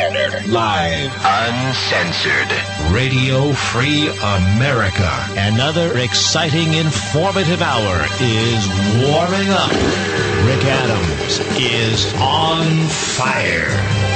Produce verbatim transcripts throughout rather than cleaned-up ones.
Live. Uncensored. Radio Free America. Another exciting, informative hour is warming up. Rick Adams is on fire.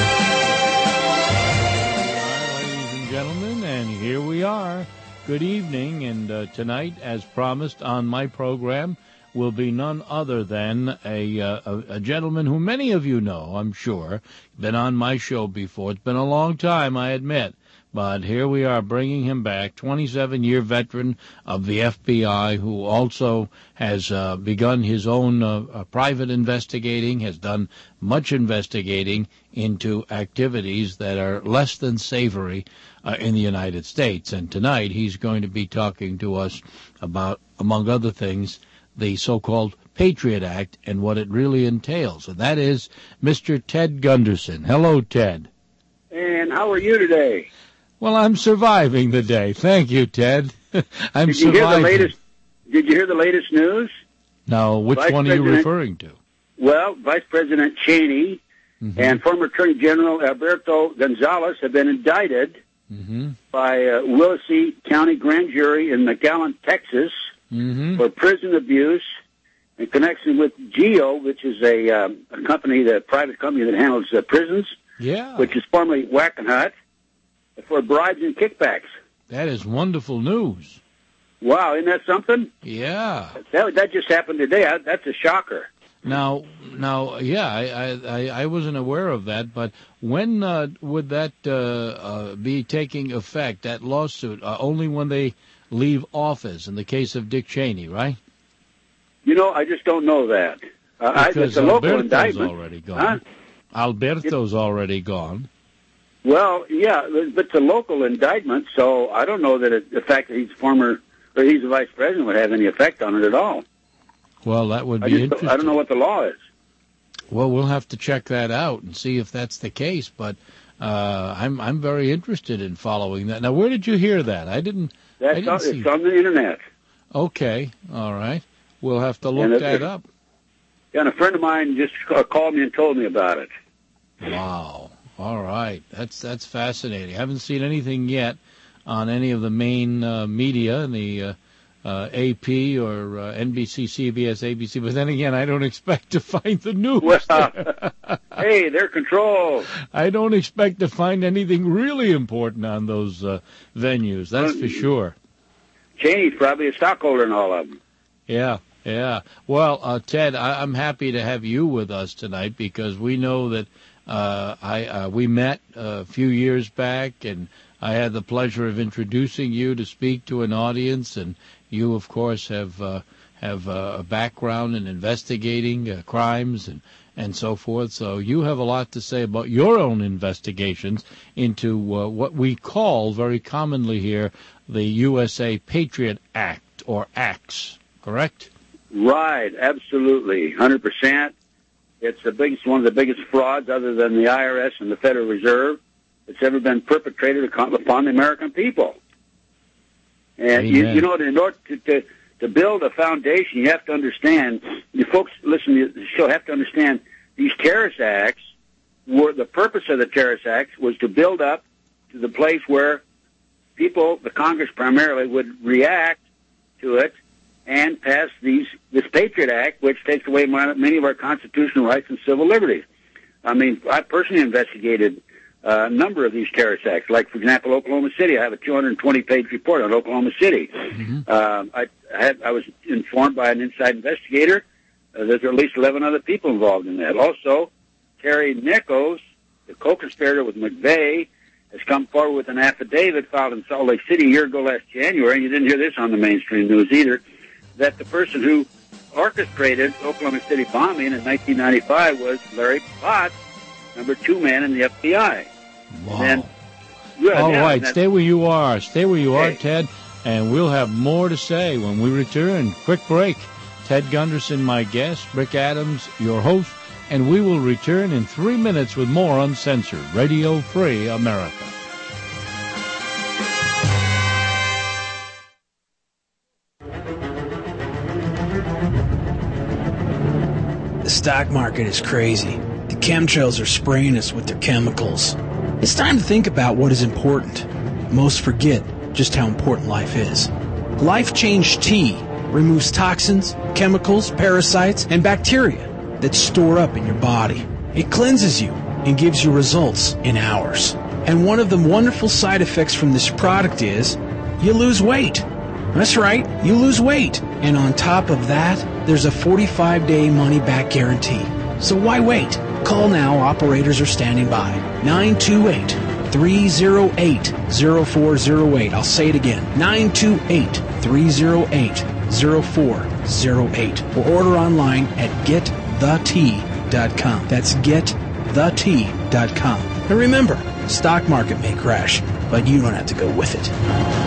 Ladies and gentlemen, and here we are. Good evening, and uh, tonight, as promised on my program, will be none other than a, uh, a a gentleman who many of you know, I'm sure. Been on my show before. It's been a long time, I admit. But here we are bringing him back, twenty-seven-year veteran of the F B I who also has uh, begun his own uh, uh, private investigating, has done much investigating into activities that are less than savory uh, in the United States. And tonight he's going to be talking to us about, among other things, the so-called Patriot Act and what it really entails. And that is Mister Ted Gunderson. Hello, Ted. And how are you today? Well, I'm surviving the day. Thank you, Ted. I'm did you surviving. Hear the latest, did you hear the latest news? No, which Vice one are you President, referring to? Well, Vice President Cheney mm-hmm. and former Attorney General Alberto Gonzales have been indicted mm-hmm. by uh, Willacy County Grand Jury in McAllen, Texas, mm-hmm. for prison abuse in connection with GEO, which is a, um, a company, the private company that handles uh, prisons, yeah. which is formerly Wackenhut, for bribes and kickbacks. That is wonderful news. Wow, isn't that something? Yeah. That, that just happened today. I, that's a shocker. Now, now, yeah, I, I, I wasn't aware of that, but when uh, would that uh, uh, be taking effect, that lawsuit? Uh, only when they leave office, in the case of Dick Cheney, right? You know, I just don't know that. Uh, because it's a local Alberto's indictment. already gone. Huh? Alberto's it, already gone. Well, yeah, but it's a local indictment, so I don't know that it, the fact that he's former or he's the vice president would have any effect on it at all. Well, that would be I just, interesting. I don't know what the law is. Well, we'll have to check that out and see if that's the case. But uh, I'm I'm very interested in following that. Now, where did you hear that? I didn't. That's I didn't on, see. It's on the internet. Okay, all right. We'll have to look that up. And a friend of mine just called me and told me about it. Wow. All right. That's that's fascinating. I haven't seen anything yet on any of the main uh, media, the uh, uh, A P or uh, N B C, C B S, A B C. But then again, I don't expect to find the news. Well, hey, they're controlled. I don't expect to find anything really important on those uh, venues. That's for sure. Cheney's probably a stockholder in all of them. Yeah. Yeah. Well, uh, Ted, I, I'm happy to have you with us tonight because we know that uh, I uh, we met a few years back, and I had the pleasure of introducing you to speak to an audience, and you, of course, have uh, have uh, a background in investigating uh, crimes and, and so forth. So you have a lot to say about your own investigations into uh, what we call very commonly here the U S A Patriot Act, or Acts, correct? Right, absolutely, one hundred percent. It's the biggest, one of the biggest frauds, other than the I R S and the Federal Reserve, that's ever been perpetrated upon the American people. And you, you know, in order to, to to build a foundation, you have to understand. You folks listen to the show have to understand these terrorist acts. Were the purpose of the terrorist acts was to build up to the place where people, the Congress primarily, would react to it and pass these this Patriot Act, which takes away many of our constitutional rights and civil liberties. I mean, I personally investigated uh, a number of these terrorist acts. Like, for example, Oklahoma City. I have a two hundred twenty page report on Oklahoma City. Mm-hmm. Uh, I, I, had, I was informed by an inside investigator uh, there's at least eleven other people involved in that. Also, Terry Nichols, the co-conspirator with McVeigh, has come forward with an affidavit filed in Salt Lake City a year ago last January, and you didn't hear this on the mainstream news either, that the person who orchestrated Oklahoma City bombing in nineteen ninety-five was Larry Potts, number two man in the F B I. Wow. Then, yeah, All yeah, right, stay where you are. Stay where you okay. are, Ted, and we'll have more to say when we return. Quick break. Ted Gunderson, my guest, Rick Adams, your host, and we will return in three minutes with more Uncensored Radio Free America. The stock market is crazy. The chemtrails are spraying us with their chemicals. It's time to think about what is important. Most forget just how important life is. Life Change Tea removes toxins, chemicals, parasites, and bacteria that store up in your body. It cleanses you and gives you results in hours. And one of the wonderful side effects from this product is you lose weight. That's right, you lose weight. And on top of that, there's a forty-five day money-back guarantee. So why wait? Call now. Operators are standing by. nine two eight, three oh eight, oh four oh eight. I'll say it again. nine two eight, three oh eight, oh four oh eight. Or order online at get the tea dot com. That's get the tea dot com. And remember, the stock market may crash, but you don't have to go with it.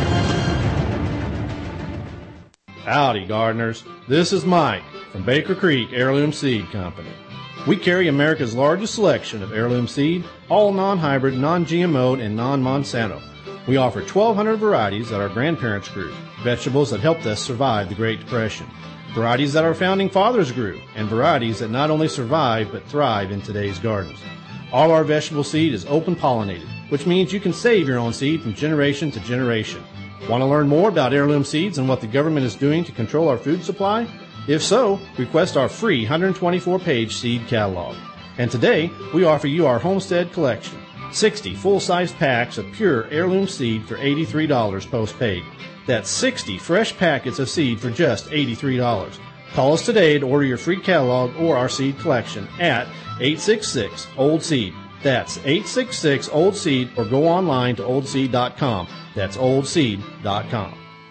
Howdy, gardeners. This is Mike from Baker Creek Heirloom Seed Company. We carry America's largest selection of heirloom seed, all non-hybrid, non-G M O, and non-Monsanto. We offer twelve hundred varieties that our grandparents grew, vegetables that helped us survive the Great Depression, varieties that our founding fathers grew, and varieties that not only survive but thrive in today's gardens. All our vegetable seed is open-pollinated, which means you can save your own seed from generation to generation. Want to learn more about heirloom seeds and what the government is doing to control our food supply? If so, request our free one hundred twenty-four page seed catalog. And today, we offer you our Homestead Collection, sixty full-size packs of pure heirloom seed for eighty-three dollars post-paid. That's sixty fresh packets of seed for just eighty-three dollars. Call us today to order your free catalog or our seed collection at eight six six, old seed. That's eight six six, old seed, or go online to old seed dot com. That's old seed dot com.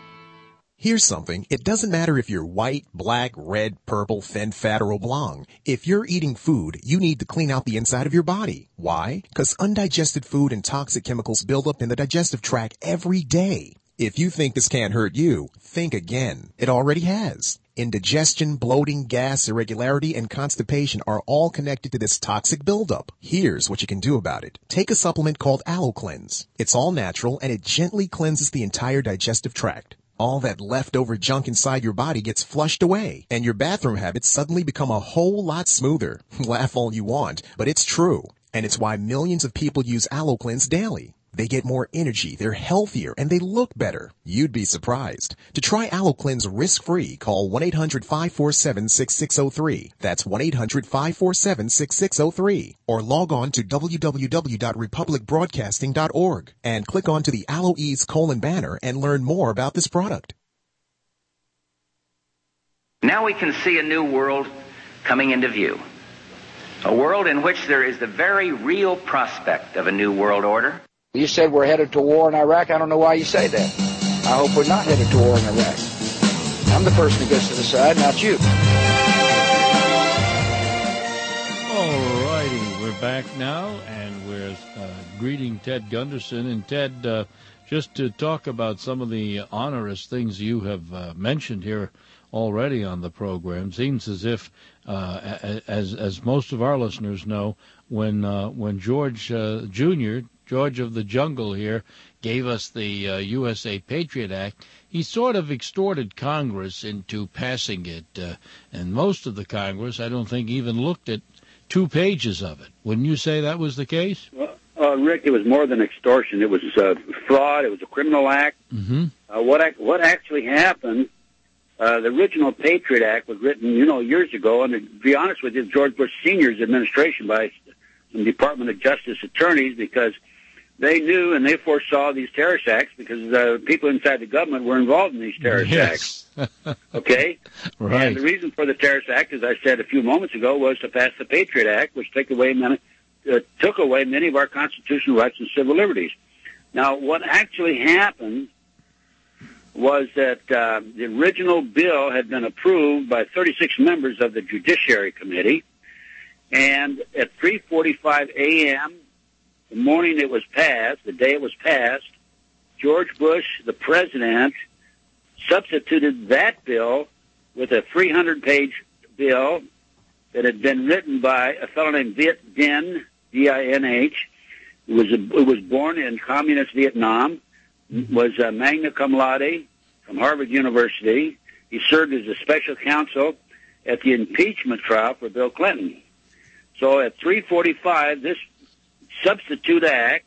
Here's something. It doesn't matter if you're white, black, red, purple, thin, fat, or oblong. If you're eating food, you need to clean out the inside of your body. Why? Because undigested food and toxic chemicals build up in the digestive tract every day. If you think this can't hurt you, think again. It already has. Indigestion, bloating, gas, irregularity, and constipation are all connected to this toxic buildup. Here's what you can do about it. Take a supplement called AlloCleanse. It's all natural, and it gently cleanses the entire digestive tract. All that leftover junk inside your body gets flushed away, and your bathroom habits suddenly become a whole lot smoother. Laugh all you want, but it's true. And it's why millions of people use AlloCleanse daily. They get more energy, they're healthier, and they look better. You'd be surprised. To try AlloCleanse risk-free, call one eight hundred, five four seven, six six zero three. That's one eight hundred, five four seven, six six zero three. Or log on to w w w dot republic broadcasting dot org and click onto the AlloEase colon banner and learn more about this product. Now we can see a new world coming into view. A world in which there is the very real prospect of a new world order. You said we're headed to war in Iraq. I don't know why you say that. I hope we're not headed to war in Iraq. I'm the person who gets to decide, not you. All righty, we're back now, and we're uh, greeting Ted Gunderson. And Ted, uh, just to talk about some of the onerous things you have uh, mentioned here already on the program, seems as if, uh, as as most of our listeners know, when uh, when George uh, Junior George of the Jungle here, gave us the uh, U S A Patriot Act, he sort of extorted Congress into passing it. Uh, and most of the Congress, I don't think, even looked at two pages of it. Wouldn't you say that was the case? Well, uh, Rick, it was more than extortion. It was uh, fraud. It was a criminal act. Mm-hmm. Uh, what ac- what actually happened, uh, the original Patriot Act was written, you know, years ago, and to be honest with you, George Bush Senior's administration by some Department of Justice attorneys, because they knew and they foresaw these terrorist acts because uh, people inside the government were involved in these terrorist yes. acts. Okay? Right. And the reason for the terrorist act, as I said a few moments ago, was to pass the Patriot Act, which took away many, uh, took away many of our constitutional rights and civil liberties. Now, what actually happened was that uh, the original bill had been approved by thirty-six members of the Judiciary Committee, and at three forty-five a.m., the morning it was passed, the day it was passed, George Bush, the president, substituted that bill with a three hundred page bill that had been written by a fellow named Viet Dinh, D I N H, who was, a, who was born in communist Vietnam, was a magna cum laude from Harvard University. He served as a special counsel at the impeachment trial for Bill Clinton. So at three forty-five, this substitute act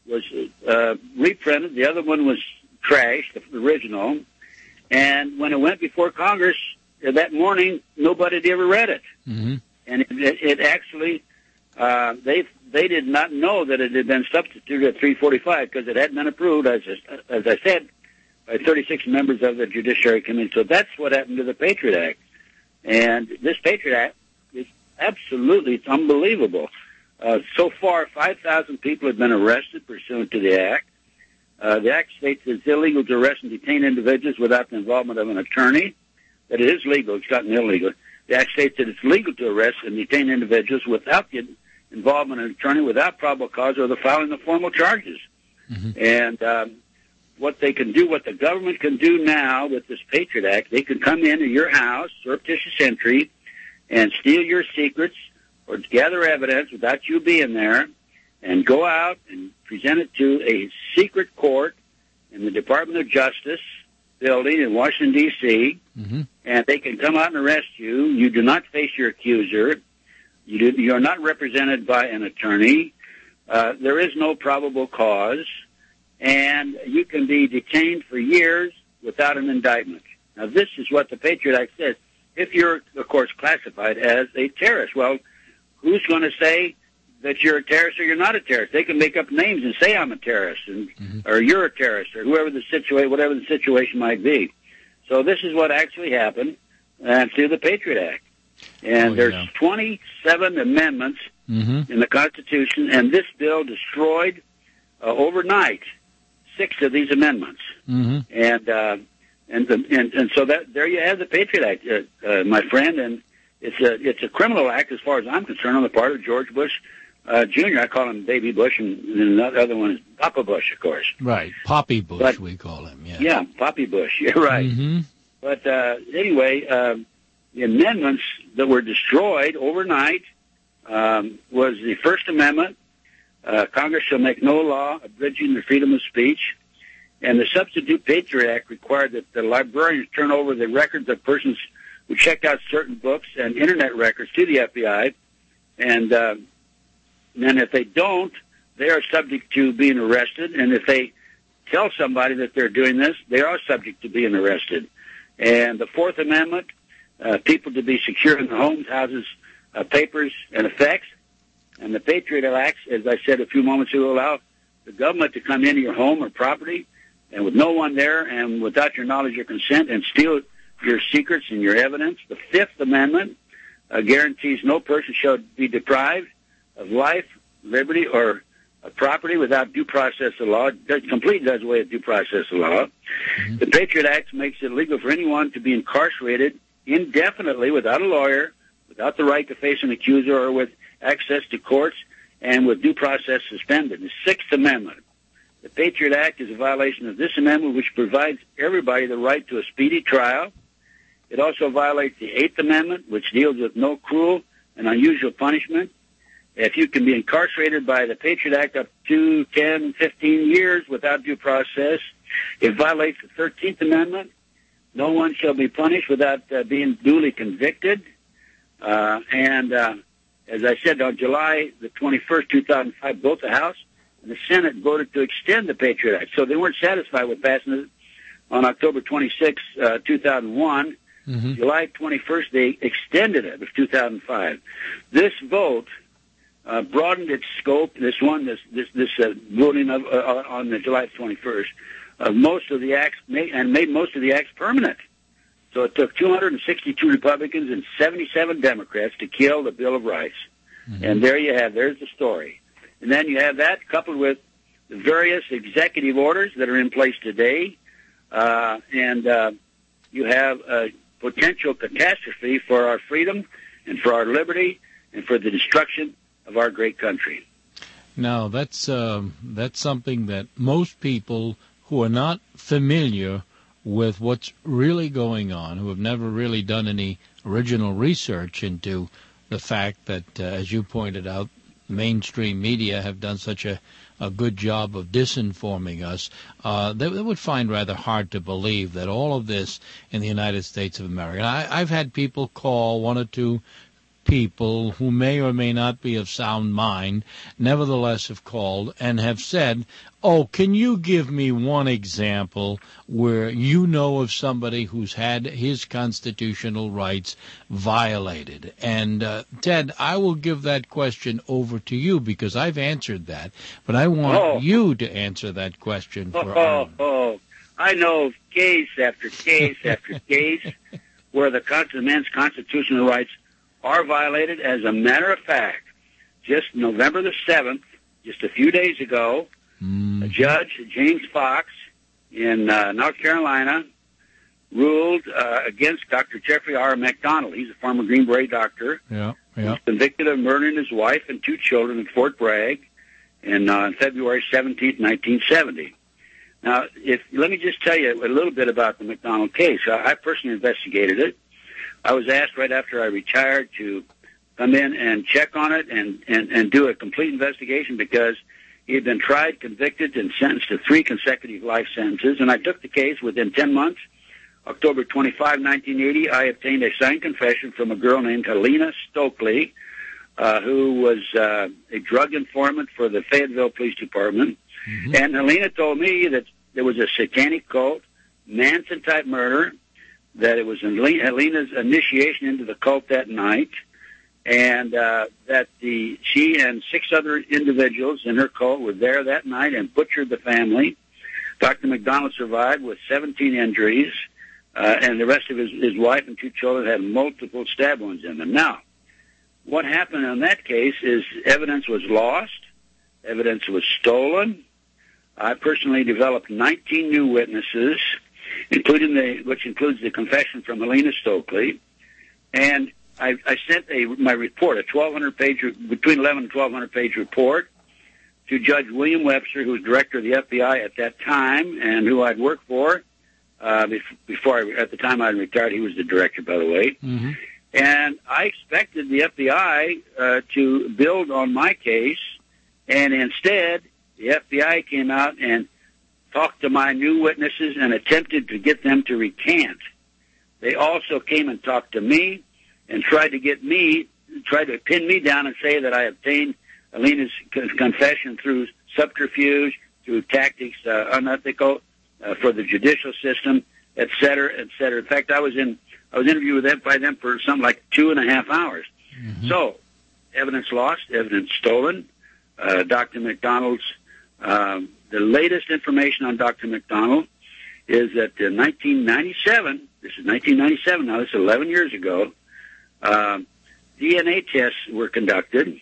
was uh, reprinted. The other one was trashed, the original. And when it went before Congress uh, that morning, nobody had ever read it. Mm-hmm. And it, it, it actually, uh, they they did not know that it had been substituted at three forty-five because it hadn't been approved, as as I said, by thirty-six members of the Judiciary Committee. So that's what happened to the Patriot Act. And this Patriot Act is absolutely, it's unbelievable. Uh, so far, five thousand people have been arrested pursuant to the Act. Uh, the Act states it's illegal to arrest and detain individuals without the involvement of an attorney. That it is legal, it's not illegal. The Act states that it's legal to arrest and detain individuals without the involvement of an attorney, without probable cause, or the filing of formal charges. Mm-hmm. And um, what they can do, what the government can do now with this Patriot Act, they can come into your house, surreptitious entry, and steal your secrets or gather evidence without you being there, and go out and present it to a secret court in the Department of Justice building in Washington, D C, mm-hmm. and they can come out and arrest you. You do not face your accuser. You, do, you are not represented by an attorney. Uh, there is no probable cause, and you can be detained for years without an indictment. Now, this is what the Patriot Act says. If you're, of course, classified as a terrorist, well, who's going to say that you're a terrorist or you're not a terrorist? They can make up names and say I'm a terrorist, and, mm-hmm. or you're a terrorist, or whoever the situation, whatever the situation might be. So this is what actually happened uh, through the Patriot Act. And oh, there's yeah. twenty-seven amendments mm-hmm. in the Constitution, and this bill destroyed uh, overnight six of these amendments. Mm-hmm. And, uh, and, the, and and so that there you have the Patriot Act, uh, uh, my friend, and it's a it's a criminal act as far as I'm concerned on the part of George Bush uh, Junior I call him Baby Bush, and, and the other one is Papa Bush, of course. Right, Poppy Bush, but, we call him. Yeah, yeah, Poppy Bush. You're right. Mm-hmm. But uh, anyway, uh, the amendments that were destroyed overnight um, was the First Amendment. Uh, Congress shall make no law abridging the freedom of speech. And the Substitute Patriot Act required that the librarians turn over the records of persons who checked out certain books and Internet records to the F B I. And uh, then if they don't, they are subject to being arrested. And if they tell somebody that they're doing this, they are subject to being arrested. And the Fourth Amendment, uh, people to be secure in their homes, houses, uh, papers, and effects. And the Patriot Act, as I said a few moments ago, allow the government to come into your home or property and with no one there and without your knowledge or consent and steal your secrets and your evidence. The Fifth Amendment uh, guarantees no person shall be deprived of life, liberty, or uh, property without due process of law. It completely does away with due process of law. Mm-hmm. The Patriot Act makes it legal for anyone to be incarcerated indefinitely without a lawyer, without the right to face an accuser, or with access to courts, and with due process suspended. The Sixth Amendment. The Patriot Act is a violation of this amendment, which provides everybody the right to a speedy trial. It also violates the Eighth Amendment, which deals with no cruel and unusual punishment. If you can be incarcerated by the Patriot Act up to ten, fifteen years without due process, it violates the Thirteenth Amendment. No one shall be punished without uh, being duly convicted. Uh, and uh, as I said, on July the twenty-first, two thousand five, both the House and the Senate voted to extend the Patriot Act. So they weren't satisfied with passing it on October twenty-sixth, uh, two thousand one. Mm-hmm. July twenty-first, they extended it of two thousand five. This vote uh, broadened its scope. This one, this this, this uh, voting of, uh, on the July twenty-first, of most of the acts, made, and made most of the acts permanent. So it took two hundred sixty-two Republicans and seventy-seven Democrats to kill the Bill of Rights. Mm-hmm. And there you have, there's the story. And then you have that coupled with the various executive orders that are in place today. Uh, and uh, you have a potential catastrophe for our freedom and for our liberty and for the destruction of our great country. Now, that's, uh, that's something that most people who are not familiar with what's really going on, who have never really done any original research into the fact that, uh, as you pointed out, mainstream media have done such a, a good job of disinforming us, uh, they, they would find rather hard to believe that all of this in the United States of America. I, I've had people call, one or two people who may or may not be of sound mind nevertheless have called and have said, oh, can you give me one example where you know of somebody who's had his constitutional rights violated? And, uh, Ted, I will give that question over to you because I've answered that, but I want oh. you to answer that question for oh, Arlen. Oh, I know of case after case after case where the, the man's constitutional rights are violated. As a matter of fact, just November the seventh, just a few days ago, mm-hmm. a judge, James Fox, in uh, North Carolina, ruled uh, against Doctor Jeffrey R. McDonald. He's a former Green Beret doctor. Yeah, yeah. He was convicted of murdering his wife and two children in Fort Bragg in uh, February seventeenth, nineteen seventy. Now, if let me just tell you a little bit about the McDonald case. I, I personally investigated it. I was asked right after I retired to come in and check on it and, and, and do a complete investigation because he had been tried, convicted, and sentenced to three consecutive life sentences. And I took the case within ten months. October twenty-fifth, nineteen eighty, I obtained a signed confession from a girl named Helena Stokely, uh, who was uh, a drug informant for the Fayetteville Police Department. Mm-hmm. And Helena told me that there was a satanic cult, Manson-type murder, that it was Helena's initiation into the cult that night, and uh, that the she and six other individuals in her cult were there that night and butchered the family. Doctor McDonald survived with seventeen injuries, uh, and the rest of his, his wife and two children had multiple stab wounds in them. Now, what happened in that case is evidence was lost, evidence was stolen. I personally developed nineteen new witnesses, including the, which includes the confession from Helena Stokely, and I, I sent a, my report, a twelve hundred page, between eleven and twelve hundred page report, to Judge William Webster, who was director of the F B I at that time, and who I'd worked for uh, before. I, at the time I retired, he was the director, by the way. Mm-hmm. And I expected the F B I uh, to build on my case, and instead, the F B I came out and talked to my new witnesses and attempted to get them to recant. They also came and talked to me and tried to get me, tried to pin me down and say that I obtained Helena's confession through subterfuge, through tactics uh, unethical uh, for the judicial system, et cetera, et cetera. In fact, I was in, I was interviewed with them by them for something like two and a half hours. Mm-hmm. So, evidence lost, evidence stolen. Uh, Doctor McDonald's, um, the latest information on Doctor McDonald is that in nineteen ninety-seven, this is nineteen ninety-seven now, this is eleven years ago, uh, D N A tests were conducted,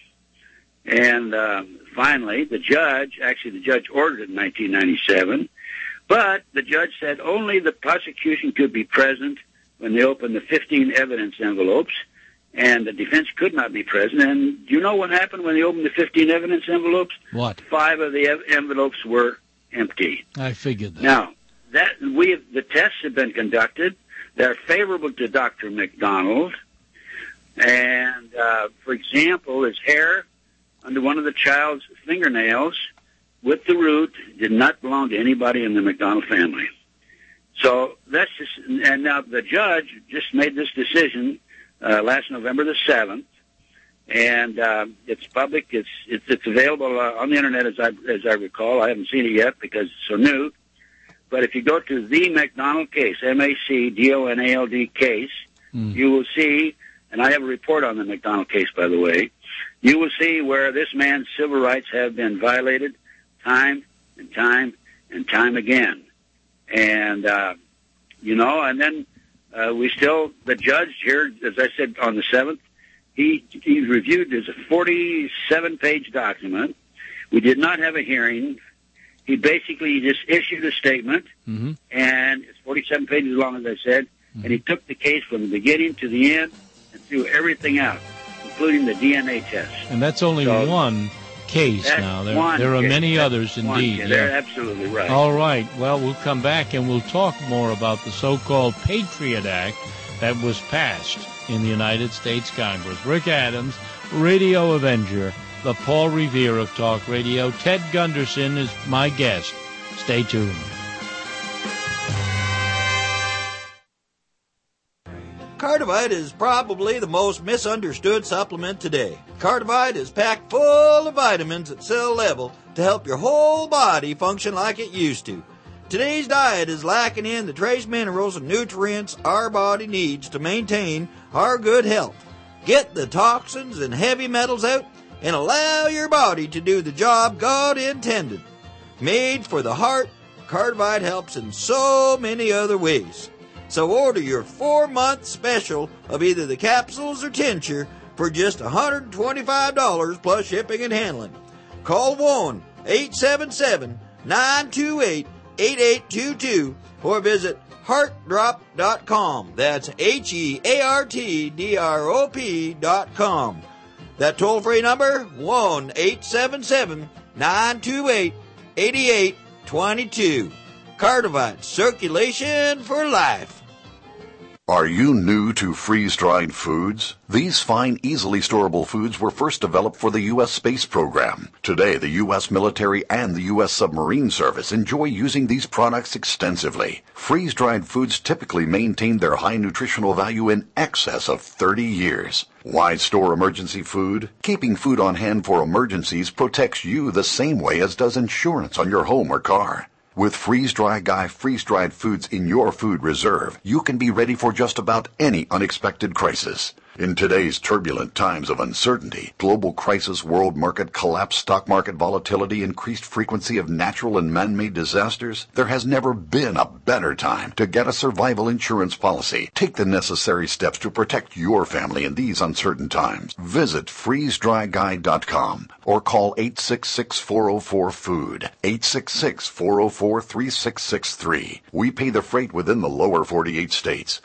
and uh, finally the judge, actually the judge ordered it in nineteen ninety-seven, but the judge said only the prosecution could be present when they opened the fifteen evidence envelopes, and the defense could not be present. And do you know what happened when they opened the fifteen evidence envelopes? What? Five of the ev- envelopes were empty. I figured that. Now, that we have, the tests have been conducted. They're favorable to Doctor McDonald. And, uh, for example, his hair under one of the child's fingernails with the root did not belong to anybody in the McDonald family. So that's just, and now the judge just made this decision uh, last November the seventh, and uh, it's public. It's it's, it's available uh, on the internet, as I as I recall. I haven't seen it yet because it's so new. But if you go to the McDonald case, M A C D O N A L D case, mm. you will see, and I have a report on the McDonald case, by the way, you will see where this man's civil rights have been violated time and time and time again. And, uh, you know, and then uh, we still, the judge here, as I said, on the seventh, he, he reviewed this forty-seven page document. We did not have a hearing. He basically just issued a statement, mm-hmm. and it's forty-seven pages long, as I said, mm-hmm. and he took the case from the beginning to the end and threw everything out, including the D N A test. And that's only so, one case now. There, there are case. many that's others, indeed. Yeah. They're absolutely right. All right. Well, we'll come back and we'll talk more about the so-called Patriot Act that was passed in the United States Congress. Rick Adams, Radio Avenger, the Paul Revere of Talk Radio. Ted Gunderson is my guest. Stay tuned. Cardivite is probably the most misunderstood supplement today. Cardivite is packed full of vitamins at cell level to help your whole body function like it used to. Today's diet is lacking in the trace minerals and nutrients our body needs to maintain our good health. Get the toxins and heavy metals out and allow your body to do the job God intended. Made for the heart, Cardivite helps in so many other ways. So order your four-month special of either the capsules or tincture for just one hundred twenty-five dollars plus shipping and handling. Call one eight seven seven, nine two eight, eight eight two two or visit heart drop dot com. That's H E A R T D R O P dot com. That toll-free number, one eight seven seven, nine two eight, eight eight two two. Cardivite, circulation for life. Are you new to freeze-dried foods? These fine, easily storable foods were first developed for the U S space program. Today, the U S military and the U S submarine service enjoy using these products extensively. Freeze-dried foods typically maintain their high nutritional value in excess of thirty years. Why store emergency food? Keeping food on hand for emergencies protects you the same way as does insurance on your home or car. With Freeze-Dry Guy freeze-dried foods in your food reserve, you can be ready for just about any unexpected crisis. In today's turbulent times of uncertainty, global crisis, world market collapse, stock market volatility, increased frequency of natural and man-made disasters, there has never been a better time to get a survival insurance policy. Take the necessary steps to protect your family in these uncertain times. Visit freeze dry guy dot com or call eight six six, four oh four, food, eight six six, four oh four, three six six three. We pay the freight within the lower forty-eight states.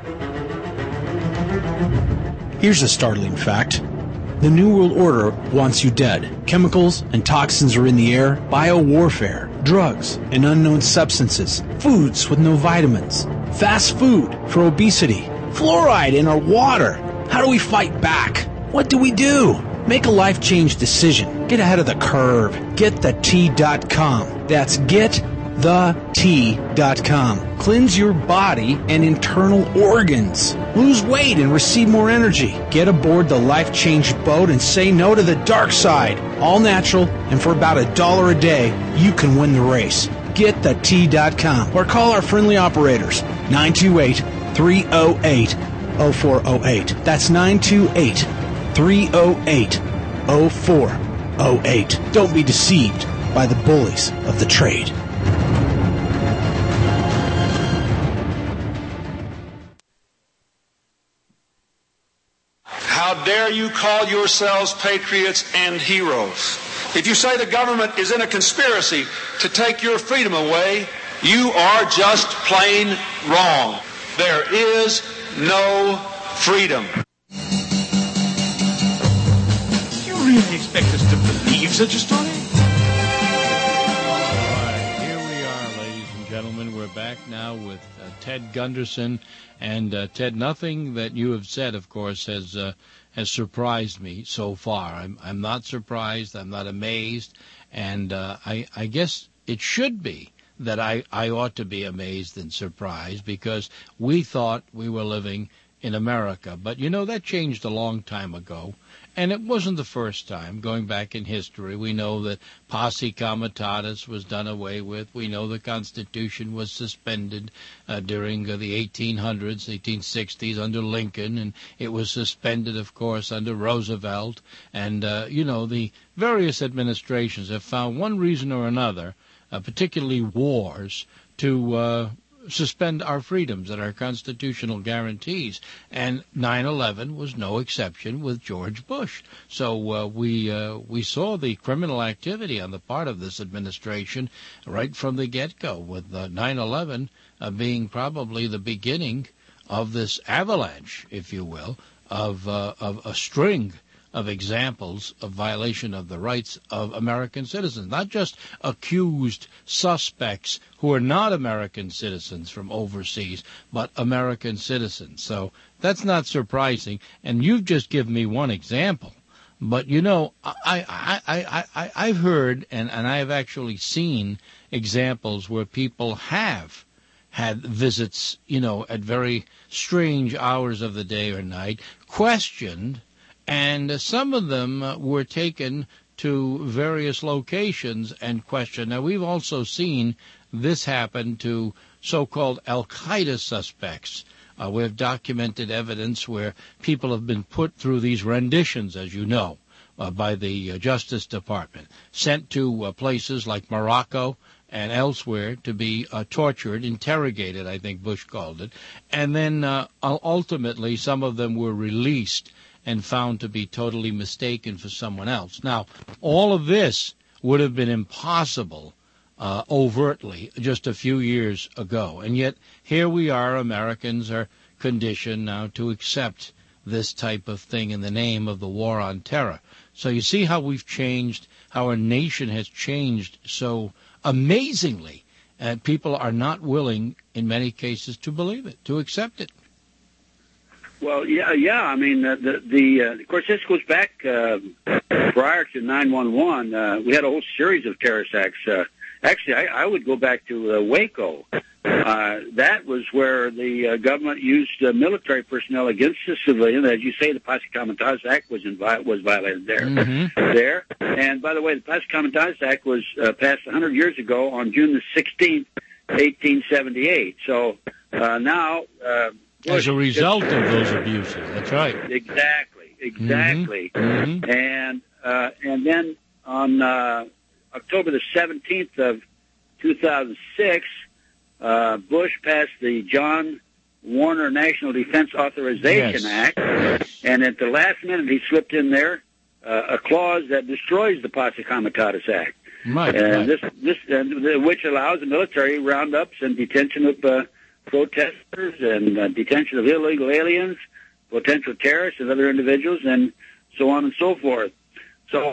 Here's a startling fact. The New World Order wants you dead. Chemicals and toxins are in the air, biowarfare, drugs and unknown substances, foods with no vitamins, fast food for obesity, fluoride in our water. How do we fight back? What do we do? Make a life change decision. Get ahead of the curve. get the tea dot com. That's get the tea dot com. Cleanse your body and internal organs. Lose weight and receive more energy. Get aboard the Life Change boat and say no to the dark side. All natural, and for about a dollar a day, you can win the race. get the tea dot com or call our friendly operators, nine two eight, three oh eight, oh four oh eight. That's nine two eight, three oh eight, oh four oh eight. Don't be deceived by the bullies of the trade. How dare you call yourselves patriots and heroes? If you say the government is in a conspiracy to take your freedom away, you are just plain wrong. There is no freedom. You really expect us to believe such a story? All right, here we are, ladies and gentlemen. We're back now with uh, Ted Gunderson. And, uh, Ted, nothing that you have said, of course, has uh, has surprised me so far. I'm I'm not surprised. I'm not amazed. And uh, I, I guess it should be that I, I ought to be amazed and surprised because we thought we were living in America. But, you know, that changed a long time ago. And it wasn't the first time. Going back in history, we know that posse comitatus was done away with. We know the Constitution was suspended uh, during uh, the eighteen hundreds, eighteen sixties under Lincoln, and it was suspended, of course, under Roosevelt. And, uh, you know, the various administrations have found one reason or another, uh, particularly wars, to uh, suspend our freedoms and our constitutional guarantees. And nine eleven was no exception with George Bush. So uh, we uh, we saw the criminal activity on the part of this administration right from the get-go, with uh, nine eleven uh, being probably the beginning of this avalanche, if you will, of uh, of a string of examples of violation of the rights of American citizens, not just accused suspects who are not American citizens from overseas, but American citizens. So that's not surprising. And you've just given me one example. But, you know, I, I, I, I, I've heard and, and I have actually seen examples where people have had visits, you know, at very strange hours of the day or night, questioned, and uh, some of them uh, were taken to various locations and questioned. Now, we've also seen this happen to so-called Al-Qaeda suspects. Uh, we have documented evidence where people have been put through these renditions, as you know, uh, by the uh, Justice Department, sent to uh, places like Morocco and elsewhere to be uh, tortured, interrogated, I think Bush called it. And then uh, ultimately some of them were released and found to be totally mistaken for someone else. Now, all of this would have been impossible uh, overtly just a few years ago. And yet here we are, Americans are conditioned now to accept this type of thing in the name of the war on terror. So you see how we've changed, how our nation has changed so amazingly, and people are not willing, in many cases, to believe it, to accept it. Well, yeah, yeah. I mean, uh, the the uh, of course this goes back uh, prior to nine one one. Uh, we had a whole series of terrorist acts. Uh, actually, I, I would go back to uh, Waco. Uh, that was where the uh, government used uh, military personnel against the civilian. As you say, the Posse Comitatus Act was invi- was violated there. Mm-hmm. There, and by the way, the Posse Comitatus Act was uh, passed one hundred years ago on June the sixteenth, eighteen seventy-eight. So uh, now. Uh, As a result of those abuses, that's right. Exactly, exactly. Mm-hmm. And uh, and then on uh, October the seventeenth of two thousand six, uh, Bush passed the John Warner National Defense Authorization yes. Act, and at the last minute he slipped in there uh, a clause that destroys the Posse Comitatus Act, right, and right. this this uh, which allows the military roundups and detention of Uh, protesters and uh, detention of illegal aliens, potential terrorists and other individuals, and so on and so forth. So,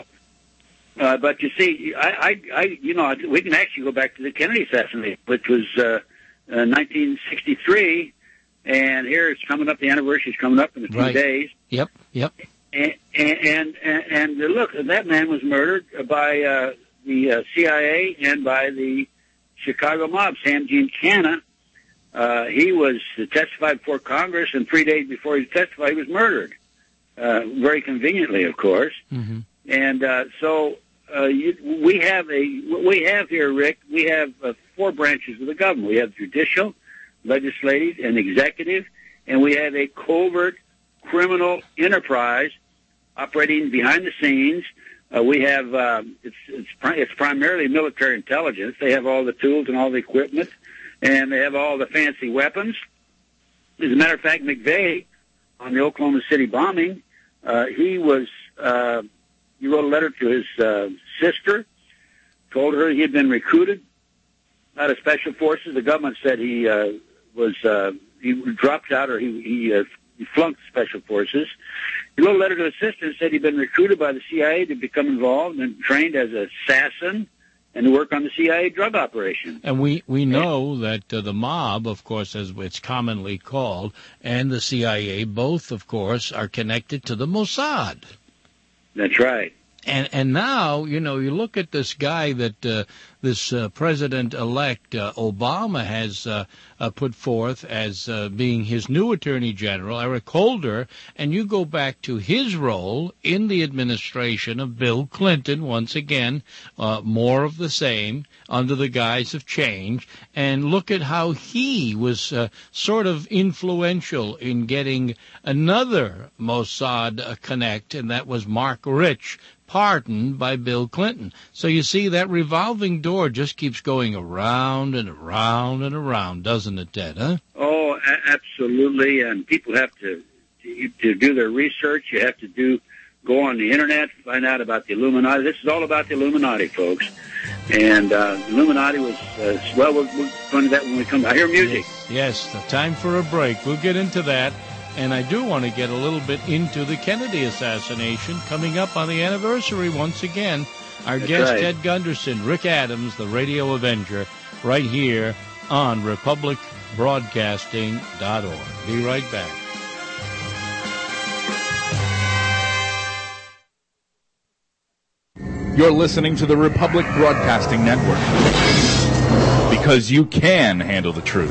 uh, but you see, I, I, I, you know, we can actually go back to the Kennedy assassination, which was uh, uh, nineteen sixty-three, and here it's coming up. The anniversary is coming up in a few right. days. Yep, yep. And and and, and look, that man was murdered by uh, the uh, C I A and by the Chicago mob. Sam Giancana. Uh, he was testified before Congress, and three days before he testified, he was murdered. Uh, very conveniently, of course. Mm-hmm. And uh, so uh, you, we have a we have here, Rick. We have uh, four branches of the government. We have judicial, legislative, and executive, and we have a covert criminal enterprise operating behind the scenes. Uh, we have uh, it's it's, pri- it's primarily military intelligence. They have all the tools and all the equipment. And they have all the fancy weapons. As a matter of fact, McVeigh, on the Oklahoma City bombing, uh, he was uh, he wrote a letter to his uh, sister, told her he had been recruited out of Special Forces. The government said he uh, was uh, he dropped out or he he, uh, he flunked Special Forces. He wrote a letter to his sister and said he'd been recruited by the C I A to become involved and trained as an assassin and to work on the C I A drug operation. And we, we know that uh, the mob, of course, as it's commonly called, and the C I A, both, of course, are connected to the Mossad. That's right. And and now, you know, you look at this guy that uh, this uh, President-elect uh, Obama has uh, uh, put forth as uh, being his new Attorney General, Eric Holder, and you go back to his role in the administration of Bill Clinton, once again, uh, more of the same, under the guise of change, and look at how he was uh, sort of influential in getting another Mossad uh, connect, and that was Mark Rich, pardoned by Bill Clinton. So you see, that revolving door just keeps going around and around and around, doesn't it, Ted, huh? Oh, a- absolutely. And people have to, to to do their research. You have to do go on the Internet, find out about the Illuminati. This is all about the Illuminati, folks. And uh, the Illuminati was, uh, well, we'll, we'll go into that when we come back. I hear music. Yes, the time for a break. We'll get into that. And I do want to get a little bit into the Kennedy assassination coming up on the anniversary once again. Our That's guest, right. Ted Gunderson, Rick Adams, the Radio Avenger, right here on Republic Broadcasting dot org. Be right back. You're listening to the Republic Broadcasting Network. because you can handle the truth.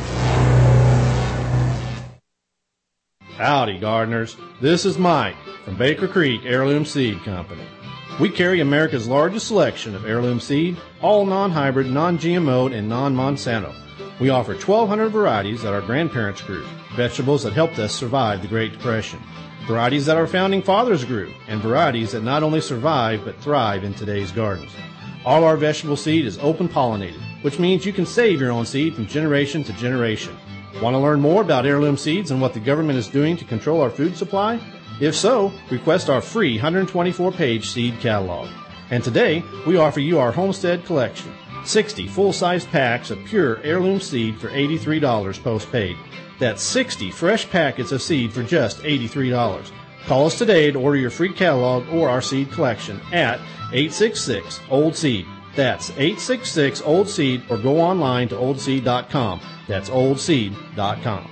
Howdy, gardeners. This is Mike from Baker Creek Heirloom Seed Company. We carry America's largest selection of heirloom seed, all non-hybrid, non-G M O, and non-Monsanto. We offer twelve hundred varieties that our grandparents grew, vegetables that helped us survive the Great Depression, varieties that our founding fathers grew, and varieties that not only survive but thrive in today's gardens. All our vegetable seed is open pollinated, which means you can save your own seed from generation to generation. Want to learn more about heirloom seeds and what the government is doing to control our food supply? If so, request our free one hundred twenty-four page seed catalog. And today, we offer you our Homestead Collection, sixty full-size packs of pure heirloom seed for eighty-three dollars postpaid. That's sixty fresh packets of seed for just eighty-three dollars. Call us today to order your free catalog or our seed collection at eight six six, old seed. That's eight six six, old seed, or go online to old seed dot com. That's old seed dot com.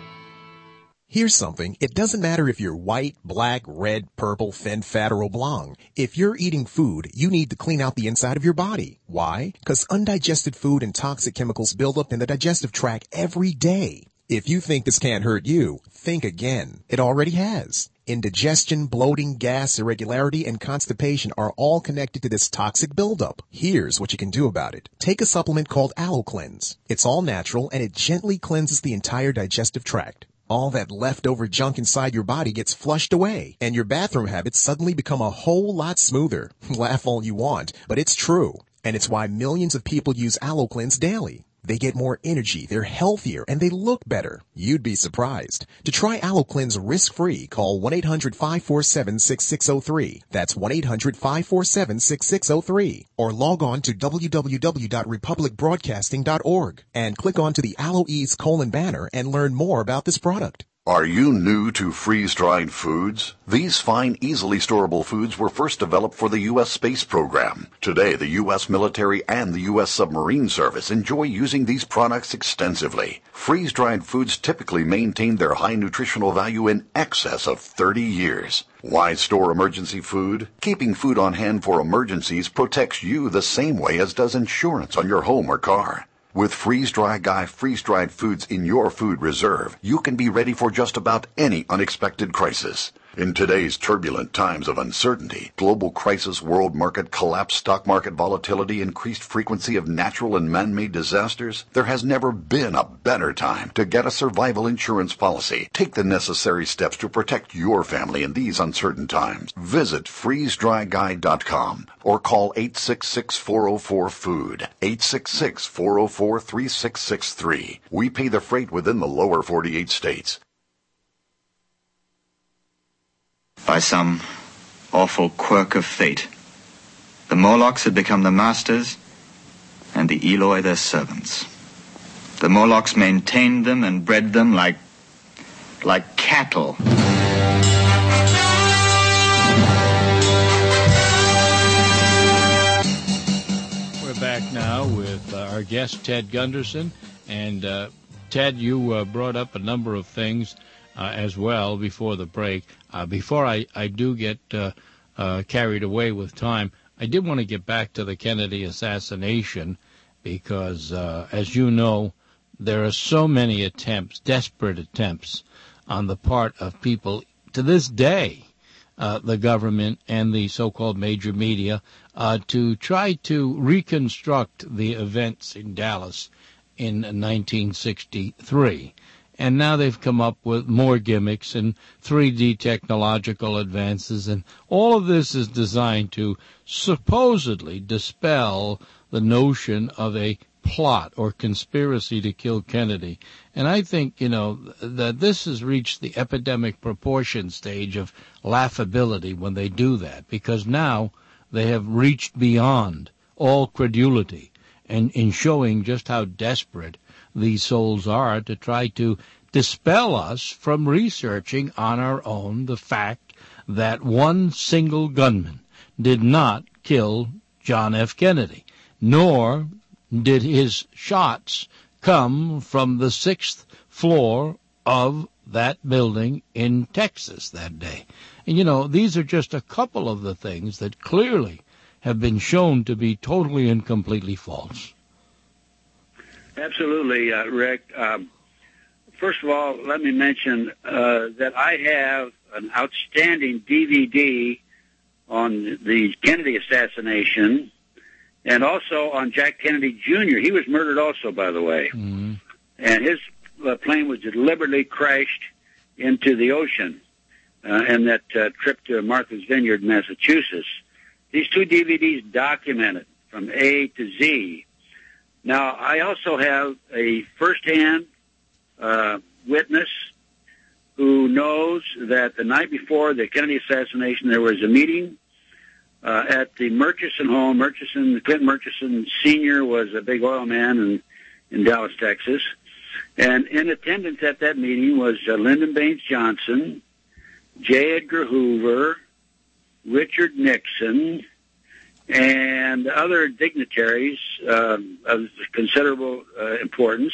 Here's something. It doesn't matter if you're white, black, red, purple, fin, fat, or oblong. If you're eating food, you need to clean out the inside of your body. Why? Because undigested food and toxic chemicals build up in the digestive tract every day. If you think this can't hurt you, think again. It already has. Indigestion, bloating, gas, irregularity, and constipation are all connected to this toxic buildup. Here's what you can do about it. Take a supplement called AlloCleanse. It's all natural, and it gently cleanses the entire digestive tract. All that leftover junk inside your body gets flushed away, and your bathroom habits suddenly become a whole lot smoother. Laugh all you want, but it's true. And it's why millions of people use AlloCleanse daily. They get more energy, they're healthier, and they look better. You'd be surprised. To try AlloCleanse risk-free, call one eight hundred, five four seven, six six zero three. That's one eight hundred, five four seven, six six zero three. Or log on to w w w dot republic broadcasting dot org and click onto the AlloEase colon banner and learn more about this product. Are you new to freeze-dried foods? These fine, easily storable foods were first developed for the U S space program. Today, the U S military and the U S submarine service enjoy using these products extensively. Freeze-dried foods typically maintain their high nutritional value in excess of thirty years. Why store emergency food? Keeping food on hand for emergencies protects you the same way as does insurance on your home or car. With Freeze-Dry Guy freeze-dried foods in your food reserve, you can be ready for just about any unexpected crisis. In today's turbulent times of uncertainty, global crisis, world market collapse, stock market volatility, increased frequency of natural and man-made disasters, there has never been a better time to get a survival insurance policy. Take the necessary steps to protect your family in these uncertain times. Visit freeze dry guy dot com or call eight six six, four zero four, food, eight six six, four zero four, three six six three. We pay the freight within the lower forty-eight states. By some awful quirk of fate, the Morlocks had become the masters and the Eloi their servants. The Morlocks maintained them and bred them like, like cattle. We're back now with uh, our guest, Ted Gunderson. And, uh, Ted, you uh, brought up a number of things Uh, as well before the break. Uh, before I, I do get uh, uh, carried away with time, I did want to get back to the Kennedy assassination because, uh, as you know, there are so many attempts, desperate attempts, on the part of people to this day, uh, the government and the so-called major media, uh, to try to reconstruct the events in Dallas in nineteen sixty-three. And now they've come up with more gimmicks and three D technological advances, and all of this is designed to supposedly dispel the notion of a plot or conspiracy to kill Kennedy. And I think, you know, that this has reached the epidemic proportion stage of laughability when they do that, because now they have reached beyond all credulity and in showing just how desperate these souls are to try to dispel us from researching on our own the fact that one single gunman did not kill John F. Kennedy, nor did his shots come from the sixth floor of that building in Texas that day. And, you know, these are just a couple of the things that clearly have been shown to be totally and completely false. Absolutely, uh, Rick. Um, first of all, let me mention uh, that I have an outstanding D V D on the Kennedy assassination and also on Jack Kennedy Junior He was murdered also, by the way. Mm-hmm. And his uh, plane was deliberately crashed into the ocean uh, and that uh, trip to Martha's Vineyard, Massachusetts. These two D V Ds document it from A to Z. Now, I also have a firsthand uh, witness who knows that the night before the Kennedy assassination, there was a meeting uh, at the Murchison home. Murchison, Clinton Murchison Senior was a big oil man in, in Dallas, Texas. And in attendance at that meeting was uh, Lyndon Baines Johnson, J. Edgar Hoover, Richard Nixon, and other dignitaries uh, of considerable uh, importance.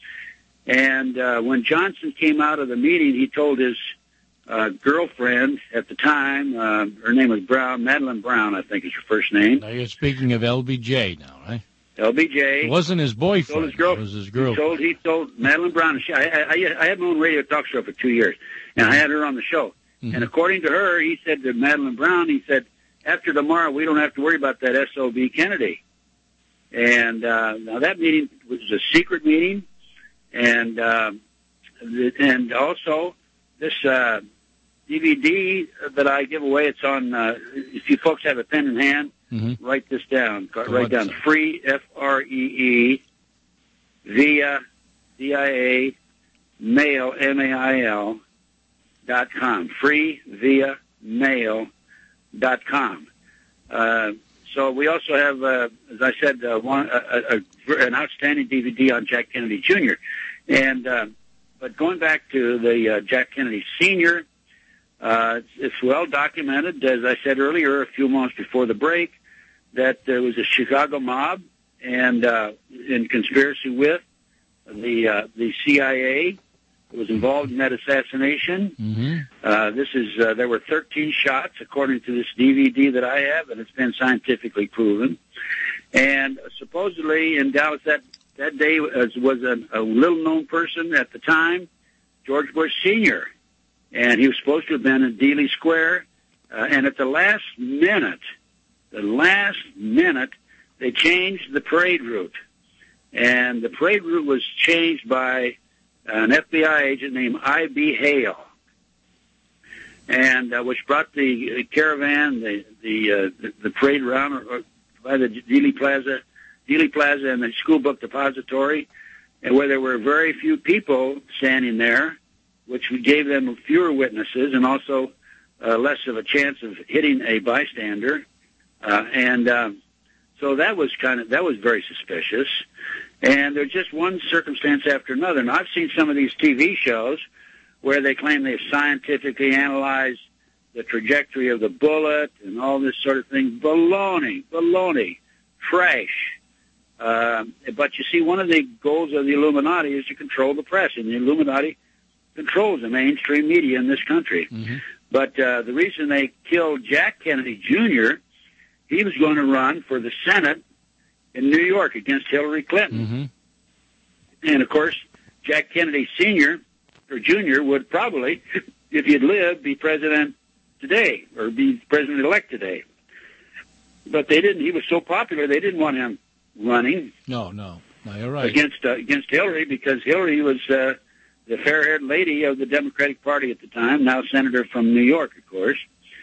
And uh, when Johnson came out of the meeting, he told his uh, girlfriend at the time, uh, her name was Brown, Madeline Brown, I think is her first name. Now you're speaking of L B J now, right? L B J. It wasn't his boyfriend. Told his girl, it was his girlfriend. He told, he told Madeline Brown. She, I, I, I had my own radio talk show for two years, and I had her on the show. Mm-hmm. And according to her, he said to Madeline Brown, he said, after tomorrow, we don't have to worry about that S O B Kennedy. And uh, now that meeting was a secret meeting, and uh, and also this uh, D V D that I give away. It's on. Uh, if you folks have a pen in hand, mm-hmm. write this down. So write down free F R E E via D I A mail M A I L dot com. Free via mail dot com. Uh, so we also have, uh, as I said, uh, one a, a, an outstanding D V D on Jack Kennedy Junior And uh, but going back to the uh, Jack Kennedy Senior, uh, it's, it's well documented, as I said earlier, a few months before the break, that there was a Chicago mob and uh, in conspiracy with the uh, the C I A. Was involved in that assassination. Mm-hmm. Uh, this is uh, there were thirteen shots, according to this D V D that I have, and it's been scientifically proven. And supposedly in Dallas that that day was, was a, a little-known person at the time, George Bush Senior, and he was supposed to have been in Dealey Square. Uh, and at the last minute, the last minute, they changed the parade route, and the parade route was changed by an F B I agent named I B Hale, and uh, which brought the caravan, the the uh, the, the parade around or, or by the Dealey Plaza, Dealey Plaza, and the school book depository, and where there were very few people standing there, which gave them fewer witnesses and also uh, less of a chance of hitting a bystander, uh, and uh, so that was kind of that was very suspicious. And there's just one circumstance after another. And I've seen some of these T V shows where they claim they've scientifically analyzed the trajectory of the bullet and all this sort of thing. Baloney, baloney, trash. Uh, but you see, one of the goals of the Illuminati is to control the press, and the Illuminati controls the mainstream media in this country. Mm-hmm. But uh, the reason they killed Jack Kennedy Junior, he was going to run for the Senate in New York against Hillary Clinton. Mm-hmm. And, of course, Jack Kennedy Senior or Junior would probably, if he'd lived, be president today or be president-elect today. But they didn't. He was so popular, they didn't want him running. No, no. No, you're right. Against, uh, against Hillary, because Hillary was uh, the fair-haired lady of the Democratic Party at the time, now senator from New York, of course.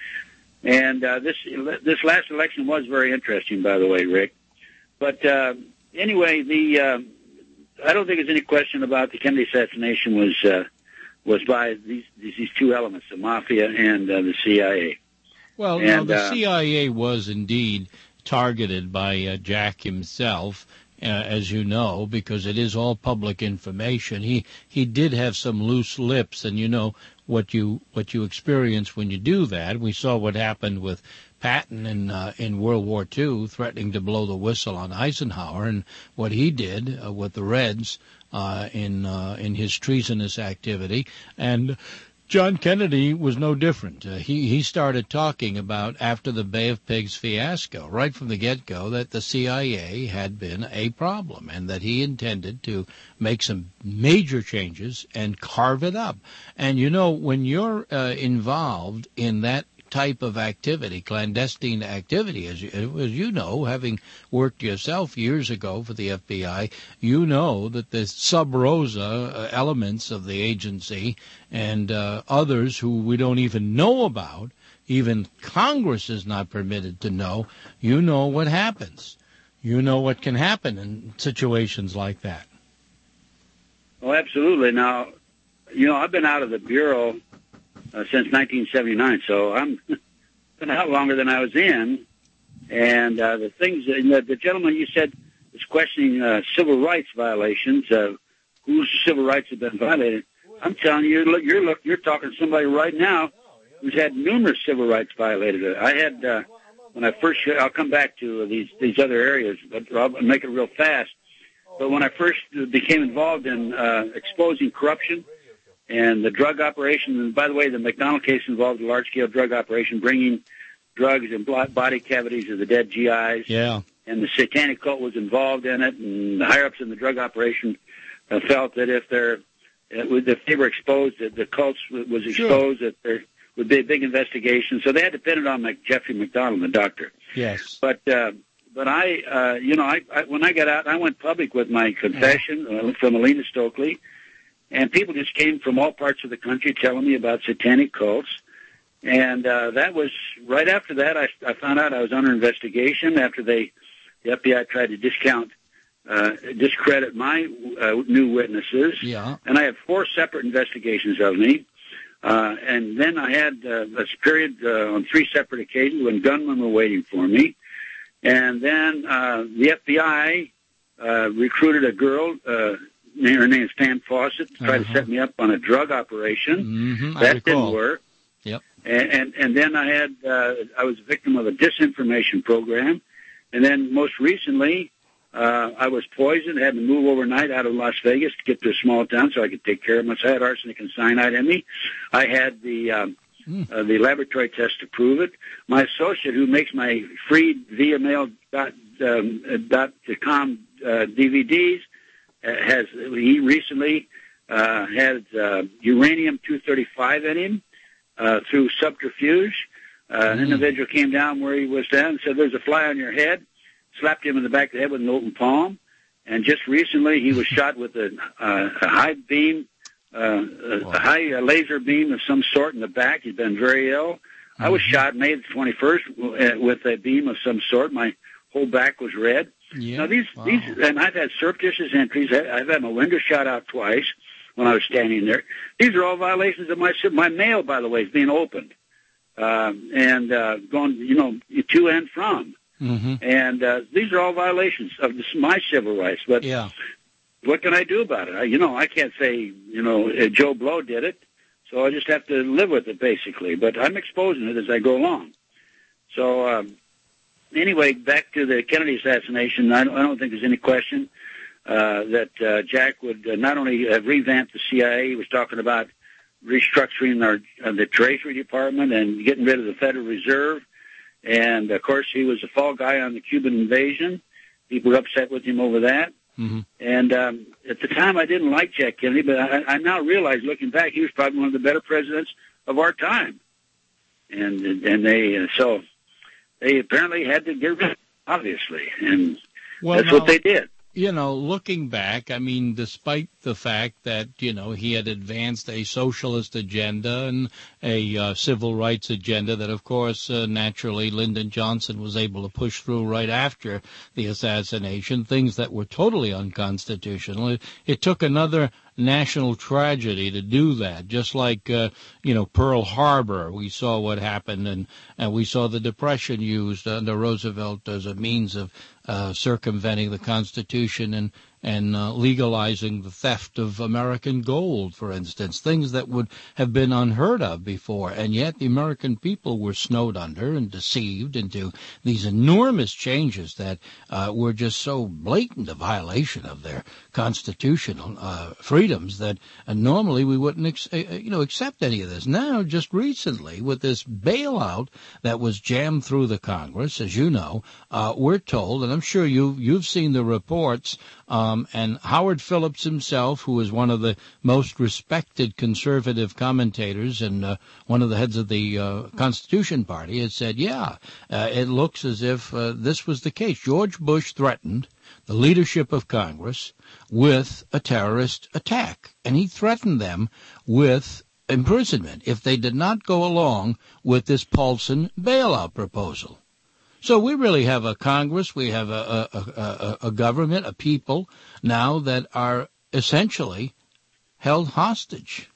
And uh, this this last election was very interesting, by the way, Rick. But uh, anyway, the uh, I don't think there's any question about the Kennedy assassination was uh, was by these these two elements, the mafia and uh, the C I A. Well, and, no, the uh, C I A was indeed targeted by uh, Jack himself, uh, as you know, because it is all public information. He he did have some loose lips, and you know what you what you experience when you do that. We saw what happened with Patton in uh, in World War Two, threatening to blow the whistle on Eisenhower, and what he did uh, with the Reds uh, in uh, in his treasonous activity. And John Kennedy was no different. Uh, he, he started talking about, after the Bay of Pigs fiasco, right from the get-go, that the C I A had been a problem and that he intended to make some major changes and carve it up. And, you know, when you're uh, involved in that type of activity, clandestine activity, as you, as you know, having worked yourself years ago for the F B I, you know that the sub rosa uh, elements of the agency and uh, others who we don't even know about, even Congress is not permitted to know, you know what happens. You know what can happen in situations like that. Oh, absolutely. Now, you know, I've been out of the Bureau Uh, since nineteen seventy-nine, so I'm been out longer than I was in. And uh, the things, the, the gentleman you said is questioning uh, civil rights violations, uh, whose civil rights have been violated. I'm telling you, look, you're look, you're talking to somebody right now who's had numerous civil rights violated. I had uh, when I first, I'll come back to these these other areas, but I'll make it real fast. But when I first became involved in uh, exposing corruption and the drug operation, and by the way, the McDonald case involved a large-scale drug operation, bringing drugs in body cavities of the dead G Is. Yeah. And the satanic cult was involved in it, and the higher-ups in the drug operation uh, felt that if they're if they were exposed, that the cults was exposed, sure. that there would be a big investigation. So they had to pin it on like Jeffrey McDonald, the doctor. Yes. But uh, but I, uh, you know, I, I when I got out, I went public with my confession uh, from Alina Stokely. And people just came from all parts of the country telling me about satanic cults. And uh, that was right after that, I, I found out I was under investigation after they, the F B I tried to discount, uh, discredit my uh, new witnesses. Yeah. And I had four separate investigations of me. Uh, and then I had uh, a period uh, on three separate occasions when gunmen were waiting for me. And then uh, the F B I uh, recruited a girl, uh, her name is Pam Fawcett, to try uh-huh. to set me up on a drug operation. Mm-hmm, that didn't work. Yep. And, and and then I had uh, I was a victim of a disinformation program, and then most recently uh, I was poisoned. Had to move overnight out of Las Vegas to get to a small town so I could take care of myself. I had arsenic and cyanide in me. I had the um, mm. uh, the laboratory test to prove it. My associate, who makes my free via mail dot um, dot com uh, D V Ds. Has he recently uh, had uh, uranium two thirty-five in him uh, through subterfuge? Uh, mm. An individual came down where he was down and said, "There's a fly on your head." Slapped him in the back of the head with an open palm. And just recently, he was shot with a, uh, a high beam, uh, a, a high uh, laser beam of some sort in the back. He'd been very ill. Mm-hmm. I was shot May the twenty-first with a beam of some sort. My whole back was red. Yeah. Now these, wow. these, and I've had surreptitious entries. I've had my window shot out twice when I was standing there. These are all violations of my my mail, by the way, is being opened um, and uh, going, you know, to and from. Mm-hmm. And uh, these are all violations of this, my civil rights. But yeah. what can I do about it? I, you know, I can't say, you know, uh, Joe Blow did it, so I just have to live with it basically. But I'm exposing it as I go along. So. Um, Anyway, back to the Kennedy assassination, I don't, I don't think there's any question uh, that uh, Jack would uh, not only have revamped the C I A, he was talking about restructuring our uh, the Treasury Department and getting rid of the Federal Reserve. And, of course, he was a fall guy on the Cuban invasion. People were upset with him over that. Mm-hmm. And um, at the time, I didn't like Jack Kennedy, but I, I now realize, looking back, he was probably one of the better presidents of our time. And, and they, uh, so... They apparently had to get rid of it, obviously, and well, that's now, what they did. You know, looking back, I mean, despite the fact that, you know, he had advanced a socialist agenda and a uh, civil rights agenda that, of course, uh, naturally Lyndon Johnson was able to push through right after the assassination, things that were totally unconstitutional. It, it took another national tragedy to do that, just like, uh, you know, Pearl Harbor. We saw what happened, and, and we saw the Depression used under Roosevelt as a means of uh, circumventing the Constitution and, and uh, legalizing the theft of American gold, for instance, things that would have been unheard of before. And yet the American people were snowed under and deceived into these enormous changes that uh, were just so blatant a violation of their constitutional uh, freedoms that uh, normally we wouldn't ex- uh, you know, accept any of this. Now, just recently, with this bailout that was jammed through the Congress, as you know, uh, we're told, and I'm sure you, you've seen the reports, um, and Howard Phillips himself, who is one of the most respected conservative commentators and uh, one of the heads of the uh, Constitution Party, has said, yeah, uh, it looks as if uh, this was the case. George Bush threatened the leadership of Congress with a terrorist attack, and he threatened them with imprisonment if they did not go along with this Paulson bailout proposal. So we really have a Congress, we have a, a, a, a government, a people now that are essentially held hostage.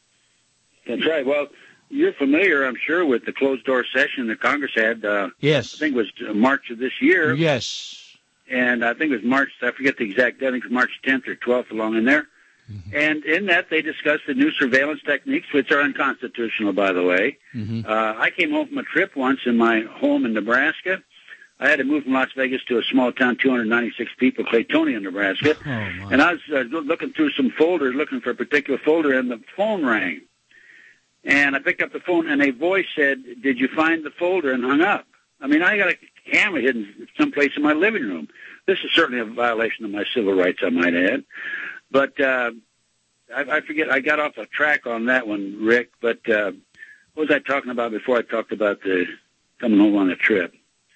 That's right. Well, you're familiar, I'm sure, with the closed-door session that Congress had. Uh, yes. I think it was March of this year. Yes. And I think it was March, I forget the exact date, I think it was March tenth or twelfth along in there. Mm-hmm. And in that, they discussed the new surveillance techniques, which are unconstitutional, by the way. Mm-hmm. Uh, I came home from a trip once in my home in Nebraska. I had to move from Las Vegas to a small town, two hundred ninety-six people, Claytonia, Nebraska. Oh, and I was uh, looking through some folders, looking for a particular folder, and the phone rang. And I picked up the phone, and a voice said, "Did you find the folder?" and hung up. I mean, I got a camera hidden someplace in my living room. This is certainly a violation of my civil rights, I might add. But uh, I, I forget, I got off a track on that one, Rick, but uh, what was I talking about before I talked about the coming home on a trip?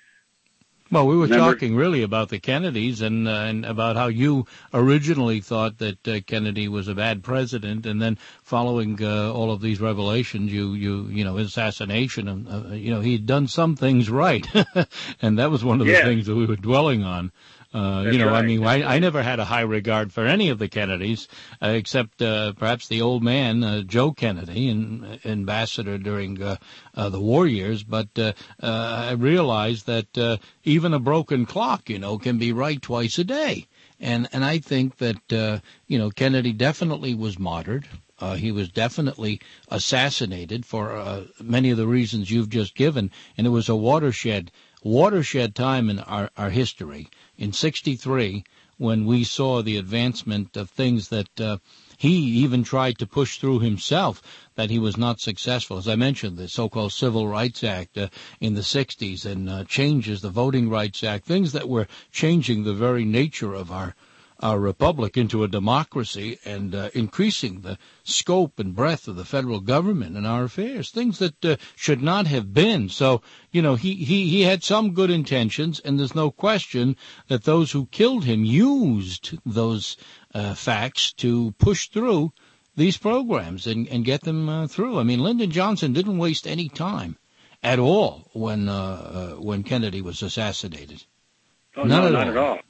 Well, we were Remember? talking really about the Kennedys and uh, and about how you originally thought that uh, Kennedy was a bad president, and then following uh, all of these revelations, you you you know, his assassination, and uh, you know, he'd done some things right, and that was one of the yeah. things that we were dwelling on. Uh, you know, right. I mean, I, I never had a high regard for any of the Kennedys, uh, except uh, perhaps the old man, uh, Joe Kennedy, and ambassador during uh, uh, the war years. But uh, uh, I realized that uh, even a broken clock, you know, can be right twice a day. And and I think that, uh, you know, Kennedy definitely was martyred. Uh, he was definitely assassinated for uh, many of the reasons you've just given. And it was a watershed, watershed time in our, our history. In sixty-three, when we saw the advancement of things that uh, he even tried to push through himself, that he was not successful. As I mentioned, the so-called Civil Rights Act uh, in the sixties and uh, changes, the Voting Rights Act, things that were changing the very nature of our our republic into a democracy and uh, increasing the scope and breadth of the federal government in our affairs, things that uh, should not have been. So, you know, he, he, he had some good intentions, and there's no question that those who killed him used those uh, facts to push through these programs and, and get them uh, through. I mean, Lyndon Johnson didn't waste any time at all when uh, uh, when Kennedy was assassinated. Oh, None no, at not all. at all.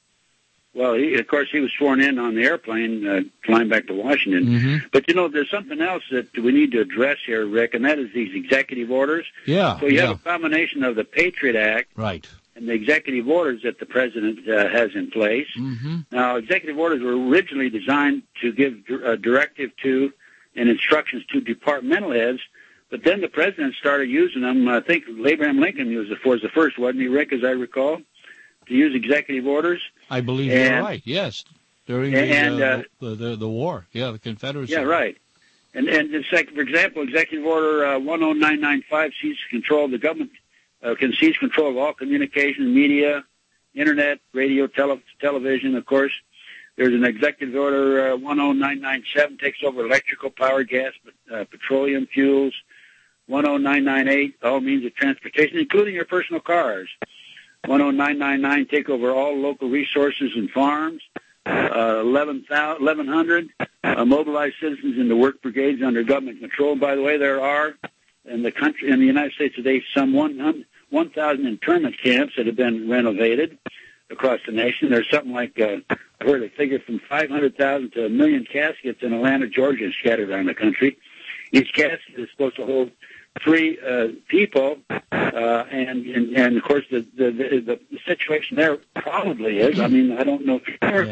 Well, he, of course, he was sworn in on the airplane uh, flying back to Washington. Mm-hmm. But, you know, there's something else that we need to address here, Rick, and that is these executive orders. Yeah. So you yeah. have a combination of the Patriot Act right. and the executive orders that the president uh, has in place. Mm-hmm. Now, executive orders were originally designed to give a directive to and instructions to departmental heads, but then the president started using them. I think Abraham Lincoln was the, was the first, wasn't he, Rick, as I recall, to use executive orders? I believe and, you're right, yes, during the, and, uh, uh, the, the the war, yeah, the Confederacy. Yeah, right. And, and it's like, for example, Executive Order uh, one oh nine nine five seizes control of the government, uh, can seize control of all communication, media, internet, radio, tele- television, of course. There's an Executive Order uh, one oh nine nine seven takes over electrical power, gas, uh, petroleum fuels. one oh nine nine eight, all means of transportation, including your personal cars. one oh nine nine nine, take over all local resources and farms. Uh, eleven hundred, uh, mobilize citizens into work brigades under government control. By the way, there are in the country, in the United States today, some one thousand internment camps that have been renovated across the nation. There's something like, uh, I heard a figure from five hundred thousand to a million caskets in Atlanta, Georgia, scattered around the country. Each casket is supposed to hold three uh, people, uh, and, and and of course the the, the the situation there probably is. I mean, I don't know for sure, yeah.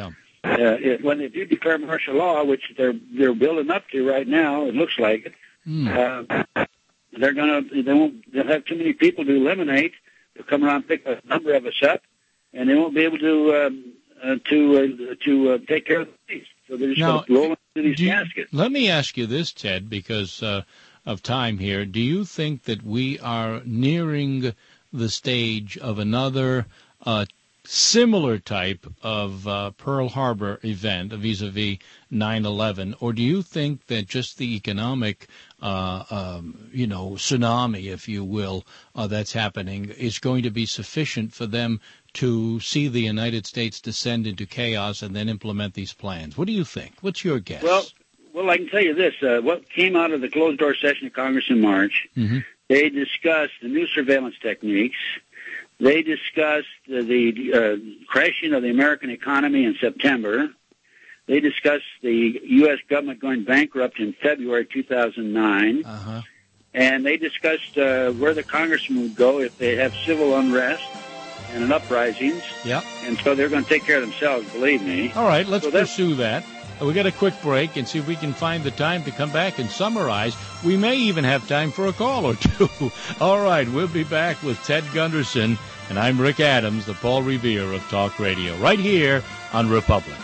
Uh, it, when they do declare martial law, which they're they're building up to right now, it looks like it. Mm. Uh, they're gonna they won't they'll have too many people to eliminate. They'll come around and pick a number of us up, and they won't be able to um, uh, to uh, to uh, take care of the police. So they're just now, going to roll into these you, caskets. Let me ask you this, Ted, because uh, of time here. Do you think that we are nearing the stage of another uh, similar type of uh, Pearl Harbor event vis-a-vis nine eleven, or do you think that just the economic, uh, um, you know, tsunami, if you will, uh, that's happening is going to be sufficient for them to see the United States descend into chaos and then implement these plans? What do you think? What's your guess? Well, well, I can tell you this. Uh, what came out of the closed-door session of Congress in March, mm-hmm. they discussed the new surveillance techniques. They discussed the, the uh, crashing of the American economy in September. They discussed the U S government going bankrupt in February two thousand nine. Uh-huh. And they discussed uh, where the congressmen would go if they have civil unrest and an uprisings. Yeah. And so they're going to take care of themselves, believe me. All right, let's so pursue that. We got a quick break and see if we can find the time to come back and summarize. We may even have time for a call or two. All right, we'll be back with Ted Gunderson, and I'm Rick Adams, the Paul Revere of Talk Radio, right here on Republic.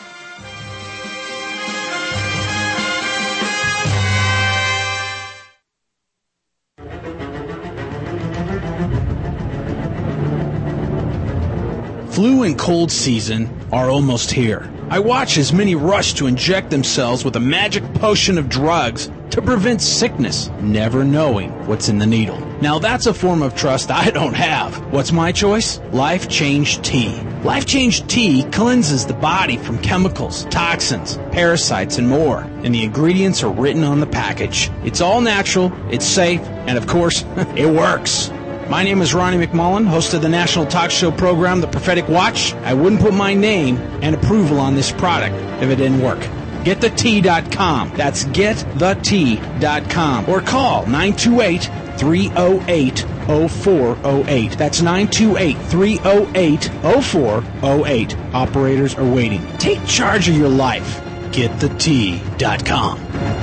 Flu and cold season are almost here. I watch as many rush to inject themselves with a magic potion of drugs to prevent sickness, never knowing what's in the needle. Now that's a form of trust I don't have. What's my choice? Life Change Tea. Life Change Tea cleanses the body from chemicals, toxins, parasites, and more. And the ingredients are written on the package. It's all natural, it's safe, and of course, it works. My name is Ronnie McMullen, host of the national talk show program, The Prophetic Watch. I wouldn't put my name and approval on this product if it didn't work. get the tea dot com. That's get the tea dot com. Or call nine two eight, three oh eight, oh four oh eight. That's nine two eight, three oh eight, oh four oh eight. Operators are waiting. Take charge of your life. get the tea dot com.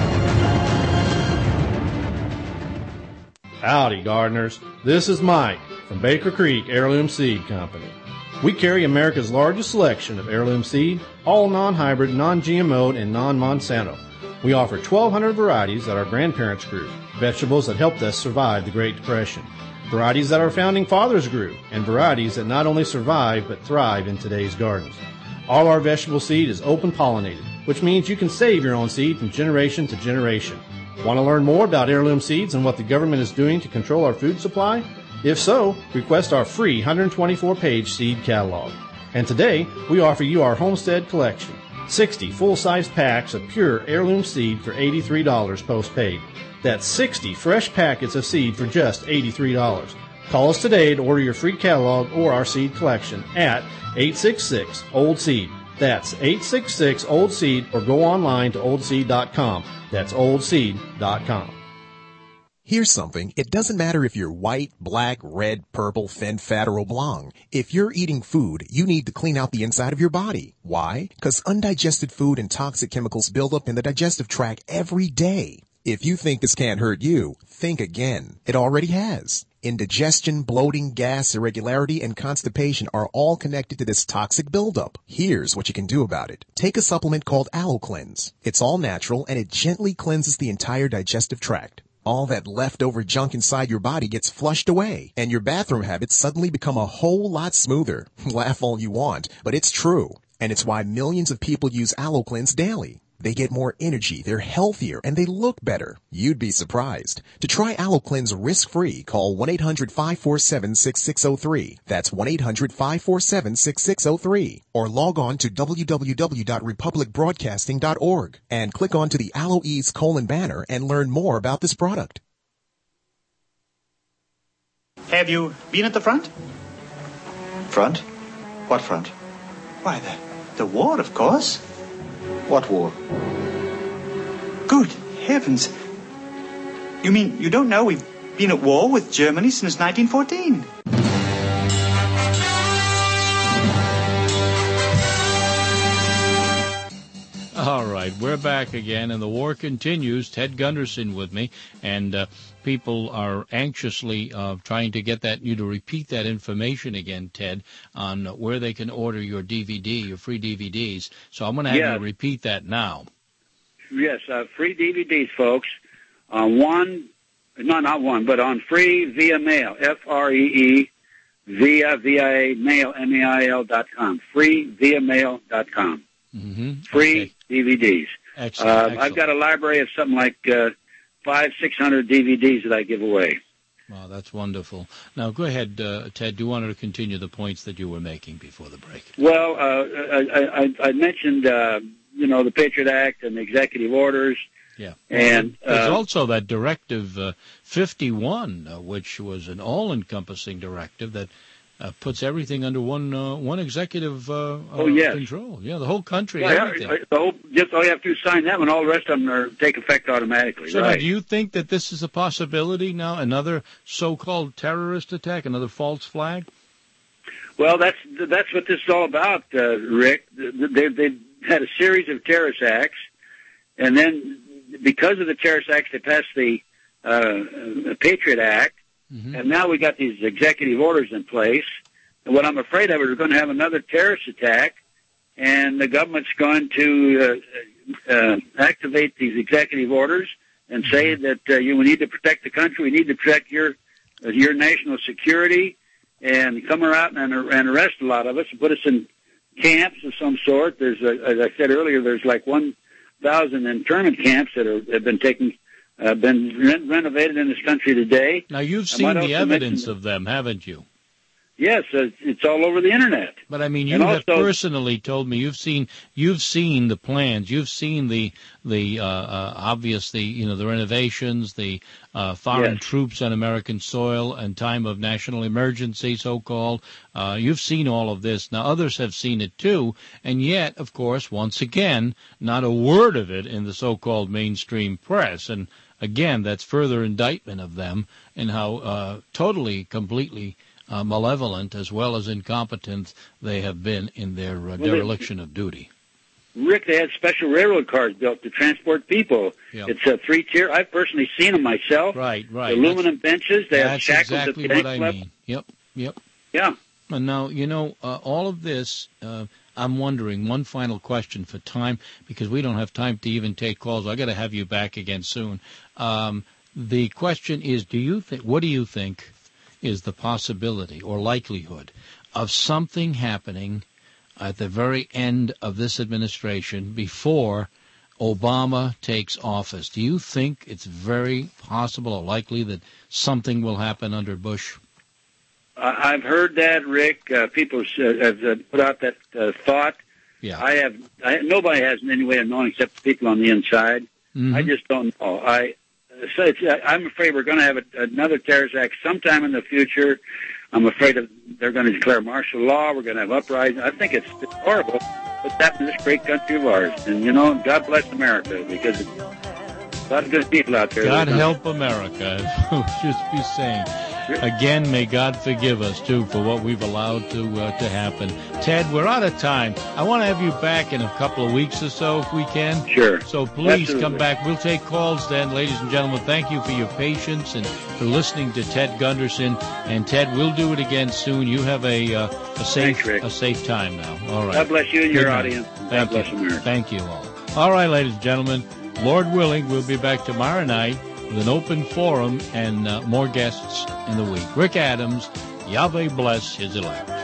Howdy, gardeners. This is Mike from Baker Creek Heirloom Seed Company. We carry America's largest selection of heirloom seed, all non-hybrid, non-G M O, and non-Monsanto. We offer twelve hundred varieties that our grandparents grew, vegetables that helped us survive the Great Depression, varieties that our founding fathers grew, and varieties that not only survive but thrive in today's gardens. All our vegetable seed is open pollinated, which means you can save your own seed from generation to generation. Want to learn more about heirloom seeds and what the government is doing to control our food supply? If so, request our free one hundred twenty-four page seed catalog. And today, we offer you our Homestead Collection, sixty full-size packs of pure heirloom seed for eighty-three dollars postpaid. That's sixty fresh packets of seed for just eighty-three dollars. Call us today to order your free catalog or our seed collection at eight six six, old seed. That's eight six six, old seed, or go online to old seed dot com. That's old seed dot com. Here's something. It doesn't matter if you're white, black, red, purple, fen, fat, or oblong. If you're eating food, you need to clean out the inside of your body. Why? Because undigested food and toxic chemicals build up in the digestive tract every day. If you think this can't hurt you, think again. It already has. Indigestion, bloating, gas, irregularity, and constipation are all connected to this toxic buildup. Here's what you can do about it. Take a supplement called AlloCleanse. It's all natural, and it gently cleanses the entire digestive tract. All that leftover junk inside your body gets flushed away, and your bathroom habits suddenly become a whole lot smoother. Laugh all you want, but it's true. And it's why millions of people use AlloCleanse daily. They get more energy, they're healthier, and they look better. You'd be surprised. To try AlloCleanse risk-free, call one eight hundred, five four seven, six six zero three. That's one eight hundred, five four seven, six six zero three. Or log on to w w w dot republic broadcasting dot org and click onto the AlloEase colon banner and learn more about this product. Have you been at the front? Front? What front? Why, the, the war, of course. What war? Good heavens. You mean you don't know we've been at war with Germany since nineteen fourteen? right, we're back again, and the war continues. Ted Gunderson with me, and uh, people are anxiously uh, trying to get that you to repeat that information again, Ted, on where they can order your D V D, your free D V Ds. So I'm going to have Yes. you repeat that now. Yes, uh, free D V Ds, folks. On one, no, not one, but on free via mail, F R E E, via, V I A, mail, M E I L dot com. Free via mail dot com. Mm-hmm. Free Okay. D V Ds. Excellent, Uh, excellent. I've got a library of something like uh, five, six hundred D V Ds that I give away. Wow, that's wonderful. Now, go ahead, uh, Ted. Do you want to continue the points that you were making before the break? Well, uh, I, I, I mentioned, uh, you know, the Patriot Act and the executive orders. Yeah. And there's uh, also that Directive uh, fifty-one, uh, which was an all-encompassing directive that uh, puts everything under one uh, one executive uh, Oh, uh, yes. control. Yeah, the whole country, yeah, everything. I- I- the whole- just all you have to do is sign that one. All the rest of them are, take effect automatically. So now, right. do you think that this is a possibility now, another so-called terrorist attack, another false flag? Well, that's that's what this is all about, uh, Rick. They, they've had a series of terrorist acts, and then because of the terrorist acts, they passed the uh, Patriot Act, Mm-hmm. and now we got these executive orders in place. And what I'm afraid of is we're going to have another terrorist attack, and the government's going to uh, uh, activate these executive orders and say that uh, you we need to protect the country, we need to protect your uh, your national security, and come around and, and arrest a lot of us and put us in camps of some sort. There's, a, as I said earlier, there's like one thousand internment camps that are, have been taken, uh, been re- renovated in this country today. Now, you've I seen might the also evidence mention- of them, haven't you? Yes, uh, it's all over the internet. But I mean, you And have also- personally told me you've seen you've seen the plans, you've seen the the uh, uh, obviously you know the renovations, the uh, foreign Yes. troops on American soil and time of national emergency, so called. Uh, you've seen all of this. Now others have seen it too, and yet, of course, once again, not a word of it in the so-called mainstream press. And again, that's further indictment of them and how uh, totally, completely. Uh, malevolent as well as incompetent they have been in their uh, Well, they- dereliction of duty. Rick, they had special railroad cars built to transport people. Yeah. It's a three-tier. I've personally seen them myself. Right, right. The aluminum benches. They have That's shackles exactly at the what ankle I level. mean. Yep, yep. Yeah. And now, you know, uh, all of this, uh, I'm wondering, one final question for time, because we don't have time to even take calls. I got to have you back again soon. Um, the question is, do you think, what do you think is the possibility or likelihood of something happening at the very end of this administration before Obama takes office? Do you think it's very possible or likely that something will happen under Bush? I- I've heard that, Rick. Uh, people s- uh, have uh, put out that uh, thought. Yeah. I have. I, nobody has any way of knowing except the people on the inside. Mhm. I just don't know. I. So it's, I'm afraid we're going to have a, another terrorist act sometime in the future. I'm afraid of, they're going to declare martial law. We're going to have uprisings. I think it's, it's horrible what's happened to this great country of ours. And, you know, God bless America, because it's a lot of good people out there. God that don't- help America, as we'll just be saying. Again, may God forgive us, too, for what we've allowed to uh, to happen. Ted, we're out of time. I want to have you back in a couple of weeks or so, if we can. Sure. So please Absolutely. come back. We'll take calls then. Ladies and gentlemen, thank you for your patience and for listening to Ted Gunderson. And, Ted, we'll do it again soon. You have a, uh, a, safe, Thanks, Rick. a safe time now. All right. God bless you and Good your night. audience. God Thank bless you. America. Thank you all. All right, ladies and gentlemen, Lord willing, we'll be back tomorrow night with an open forum and uh, more guests in the week. Rick Adams, Yahweh bless his elect.